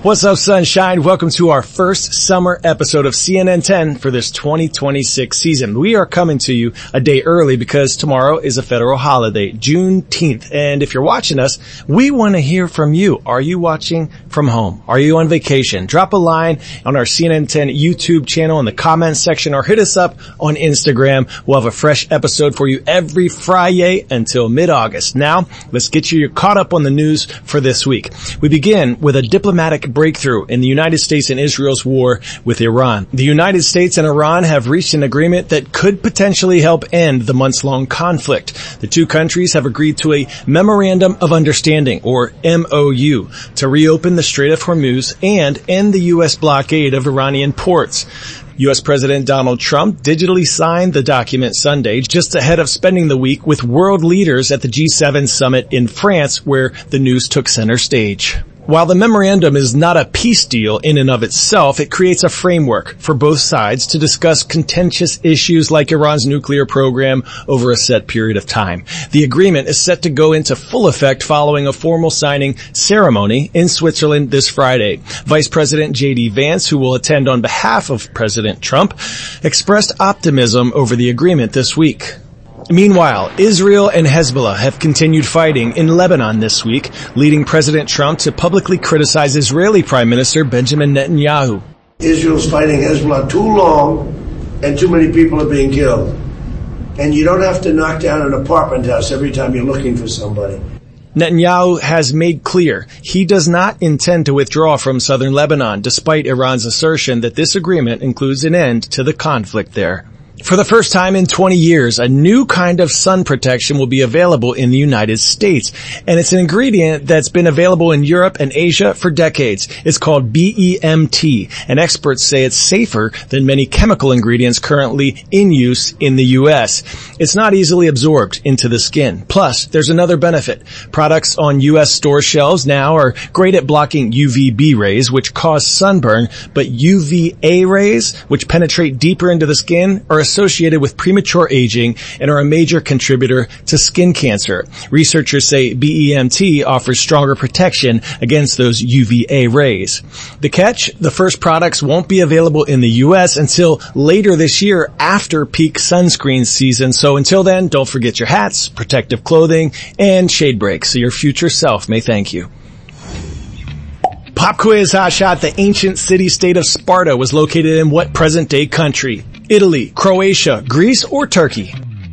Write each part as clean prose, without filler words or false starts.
What's up, sunshine? Welcome to our first summer episode of CNN 10 for this 2026 season. We are coming to you a day early because tomorrow is a federal holiday, Juneteenth. And if you're watching us, we want to hear from you. Are you watching from home? Are you on vacation? Drop a line on our CNN 10 YouTube channel in the comments section or hit us up on Instagram. We'll have a fresh episode for you every Friday until mid-August. Now, let's get you caught up on the news for this week. We begin with a diplomatic breakthrough in the United States and Israel's war with Iran. The United States and Iran have reached an agreement that could potentially help end the months-long conflict. The two countries have agreed to a Memorandum of Understanding, or MOU, to reopen the Strait of Hormuz and end the U.S. blockade of Iranian ports. U.S. President Donald Trump digitally signed the document Sunday, just ahead of spending the week with world leaders at the G7 summit in France, where the news took center stage. While the memorandum is not a peace deal in and of itself, it creates a framework for both sides to discuss contentious issues like Iran's nuclear program over a set period of time. The agreement is set to go into full effect following a formal signing ceremony in Switzerland this Friday. Vice President J.D. Vance, who will attend on behalf of President Trump, expressed optimism over the agreement this week. Meanwhile, Israel and Hezbollah have continued fighting in Lebanon this week, leading President Trump to publicly criticize Israeli Prime Minister Benjamin Netanyahu. Israel's fighting Hezbollah too long and too many people are being killed. And you don't have to knock down an apartment house every time you're looking for somebody. Netanyahu has made clear he does not intend to withdraw from southern Lebanon, despite Iran's assertion that this agreement includes an end to the conflict there. For the first time in 20 years, a new kind of sun protection will be available in the United States. And it's an ingredient that's been available in Europe and Asia for decades. It's called BEMT, and experts say it's safer than many chemical ingredients currently in use in the U.S. It's not easily absorbed into the skin. Plus, there's another benefit. Products on U.S. store shelves now are great at blocking UVB rays, which cause sunburn, but UVA rays, which penetrate deeper into the skin, are associated with premature aging and are a major contributor to skin cancer. Researchers say BEMT offers stronger protection against those UVA rays. The catch? The first products won't be available in the U.S. until later this year after peak sunscreen season. So until then, don't forget your hats, protective clothing, and shade breaks so your future self may thank you. Pop quiz hotshot. The ancient city-state of Sparta was located in what present-day country? Italy, Croatia, Greece, or Turkey?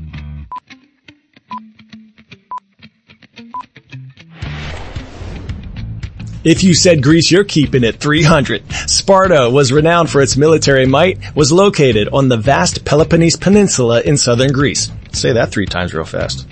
If you said Greece, you're keeping it 300. Sparta was renowned for its military might, was located on the vast Peloponnese Peninsula in southern Greece. Say that 3 times real fast.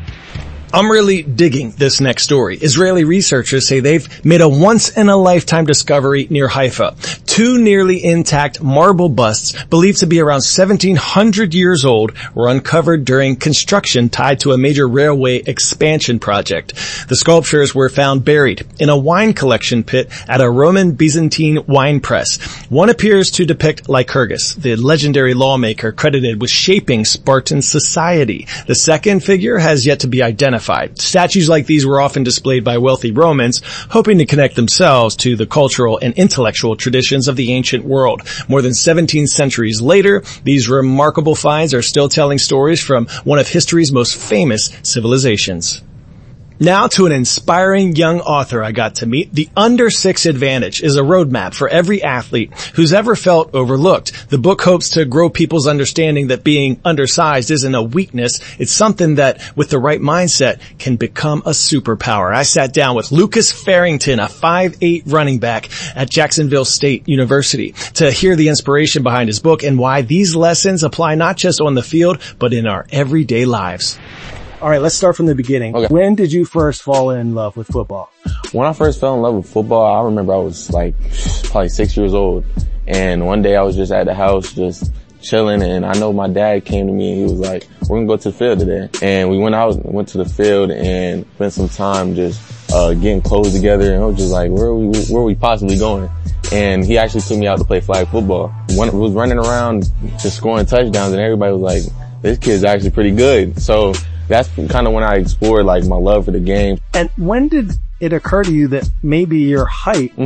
I'm really digging this next story. Israeli researchers say they've made a once-in-a-lifetime discovery near Haifa. 2 nearly intact marble busts, believed to be around 1,700 years old, were uncovered during construction tied to a major railway expansion project. The sculptures were found buried in a wine collection pit at a Roman Byzantine wine press. One appears to depict Lycurgus, the legendary lawmaker credited with shaping Spartan society. The second figure has yet to be identified. Statues like these were often displayed by wealthy Romans, hoping to connect themselves to the cultural and intellectual traditions of the ancient world. More than 17 centuries later, these remarkable finds are still telling stories from one of history's most famous civilizations. Now to an inspiring young author I got to meet. The Under 6 Advantage is a roadmap for every athlete who's ever felt overlooked. The book hopes to grow people's understanding that being undersized isn't a weakness. It's something that, with the right mindset, can become a superpower. I sat down with Lucas Farrington, a 5'8" running back at Jacksonville State University, to hear the inspiration behind his book and why these lessons apply not just on the field, but in our everyday lives. All right, let's start from the beginning. Okay. When did you first fall in love with football? When I first fell in love with football, I remember I was probably 6 years old. And one day I was just at the house, just chilling, and I know my dad came to me and he was like, we're gonna go to the field today. And we went to the field and spent some time just getting clothes together, and I was just like, where are we possibly going? And he actually took me out to play flag football. Was running around just scoring touchdowns, and everybody was like, this kid's actually pretty good. So that's kind of when I explored my love for the game. And when did it occur to you that maybe your height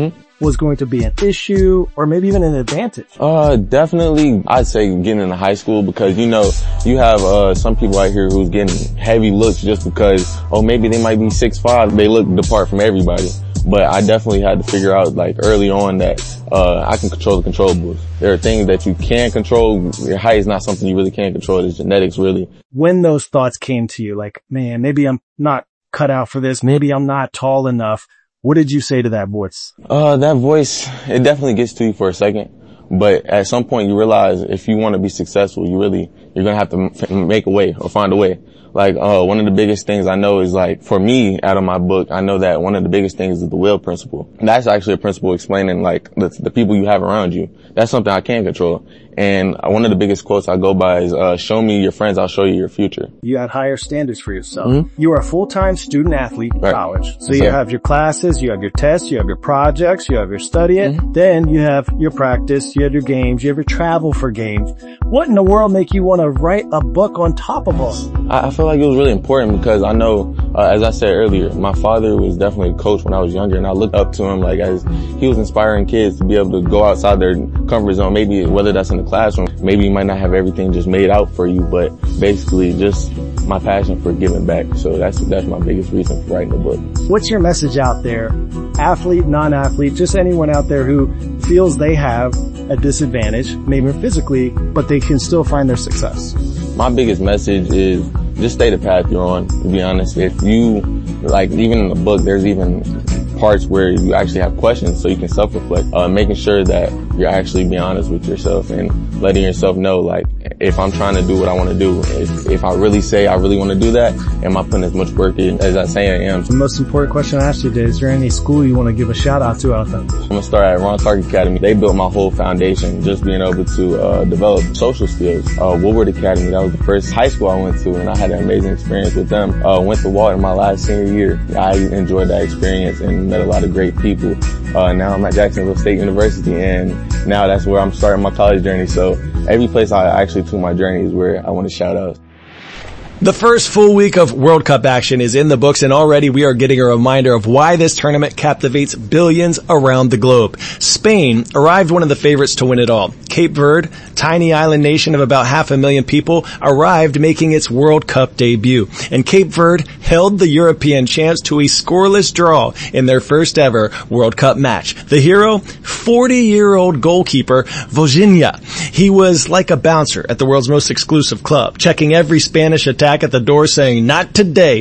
was going to be an issue or maybe even an advantage? Definitely I'd say getting into high school, because you know, you have some people out here who's getting heavy looks just because, maybe they might be 6'5", they look the part from everybody. But I definitely had to figure out like early on that I can control the controllables. There are things that you can control. Your height is not something you really can't control. It's genetics, really. When those thoughts came to you, like, man, maybe I'm not cut out for this. Maybe I'm not tall enough. What did you say to that voice? That voice, it definitely gets to you for a second. But at some point you realize if you want to be successful, you're going to have to make a way or find a way. Like, one of the biggest things I know is, like, for me, out of my book, I know that one of the biggest things is the will principle. And that's actually a principle explaining, like, the people you have around you. That's something I can't control. And one of the biggest quotes I go by is, show me your friends, I'll show you your future. You had higher standards for yourself. Mm-hmm. You are a full-time student athlete in college. So you have your classes, you have your tests, you have your projects, you have your studying. Mm-hmm. Then you have your practice, you have your games, you have your travel for games. What in the world make you want to write a book on top of all? I feel like it was really important because I know, as I said earlier, my father was definitely a coach when I was younger, and I looked up to him like as he was inspiring kids to be able to go outside their comfort zone, maybe whether that's in the classroom, maybe you might not have everything just made out for you, but basically just my passion for giving back. So that's my biggest reason for writing the book. What's your message out there? Athlete, non-athlete, just anyone out there who feels they have a disadvantage, maybe physically, but they can still find their success. My biggest message is just stay the path you're on, to be honest. If you, like, even in the book, there's even parts where you actually have questions so you can self-reflect, making sure that you're actually being honest with yourself and letting yourself know, like, if I'm trying to do what I want to do, if I really say I really want to do that, am I putting as much work in as I say I am? The most important question I asked you today, is there any school you want to give a shout out to out there? I'm going to start at Ron Tark Academy. They built my whole foundation, just being able to develop social skills. Woodward Academy, that was the first high school I went to, and I had an amazing experience with them. Went to Walton my last senior year. I enjoyed that experience and met a lot of great people. Now I'm at Jacksonville State University, and now that's where I'm starting my college journey. So every place I actually took my journey is where I want to shout out. The first full week of World Cup action is in the books, and already we are getting a reminder of why this tournament captivates billions around the globe. Spain arrived one of the favorites to win it all. Cape Verde, tiny island nation of about 500,000 people, arrived making its World Cup debut. And Cape Verde held the European champs to a scoreless draw in their first ever World Cup match. The hero, 40-year-old goalkeeper Vozinha. He was like a bouncer at the world's most exclusive club, checking every Spanish attack at the door, saying, "Not today."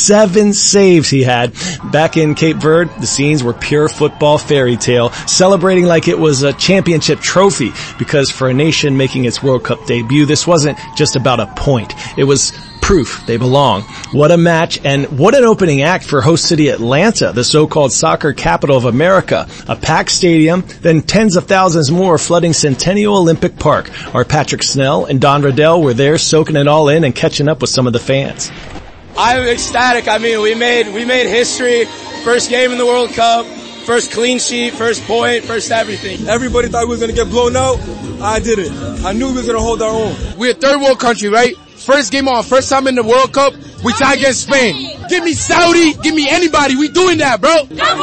7 saves he had. Back in Cape Verde, the scenes were pure football fairy tale, celebrating like it was a championship trophy, because for a nation making its World Cup debut, this wasn't just about a point. It was proof they belong. What a match, and what an opening act for host city Atlanta, the so-called soccer capital of America. A packed stadium, then tens of thousands more flooding Centennial Olympic Park. Our Patrick Snell and Don Riddell were there soaking it all in and catching up with some of the fans. I'm ecstatic. I mean, we made history. First game in the World Cup, first clean sheet, first point, first everything. Everybody thought we were going to get blown out. I didn't. I knew we were going to hold our own. We're a third world country, right? First game on, first time in the World Cup, we tie against Spain. Give me Saudi, give me anybody, we doing that, bro.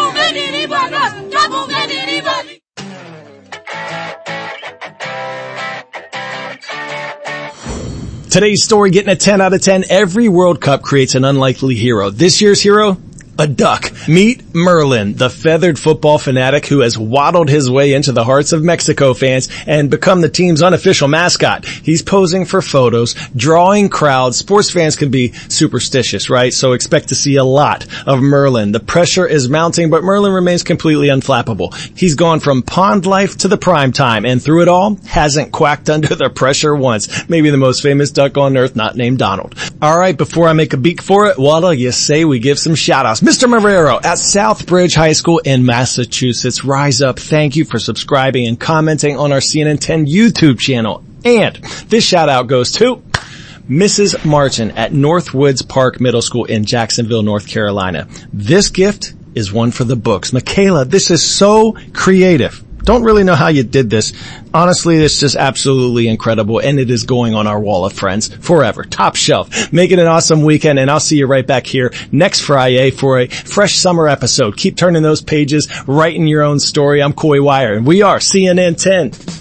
Today's story getting a 10 out of 10. Every World Cup creates an unlikely hero. This year's hero? A duck. Meet Merlin, the feathered football fanatic who has waddled his way into the hearts of Mexico fans and become the team's unofficial mascot. He's posing for photos, drawing crowds. Sports fans can be superstitious, right? So expect to see a lot of Merlin. The pressure is mounting, but Merlin remains completely unflappable. He's gone from pond life to the prime time, and through it all, hasn't quacked under the pressure once. Maybe the most famous duck on earth, not named Donald. All right, before I make a beak for it, what'll you say we give some shout-outs? Mr. Marrero at Southbridge High School in Massachusetts. Rise up. Thank you for subscribing and commenting on our CNN 10 YouTube channel. And this shout out goes to Mrs. Martin at Northwoods Park Middle School in Jacksonville, North Carolina. This gift is one for the books. Michaela, this is so creative. Don't really know how you did this. Honestly, it's just absolutely incredible, and it is going on our wall of friends forever. Top shelf. Make it an awesome weekend, and I'll see you right back here next Friday for a fresh summer episode. Keep turning those pages, writing your own story. I'm Coy Wire, and we are CNN 10.